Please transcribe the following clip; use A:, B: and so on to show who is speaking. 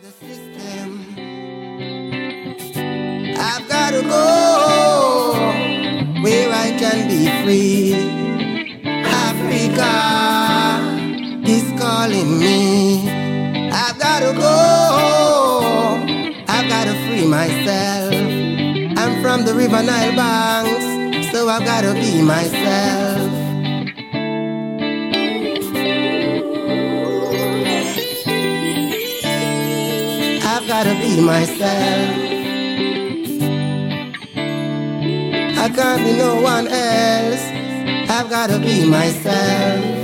A: the system. I've gotta go where I can be free. Africa is calling me. I've gotta go. I've gotta free myself. I'm from the River Nile banks, so I've gotta be myself. I've gotta be myself. I can't be no one else. I've gotta be myself.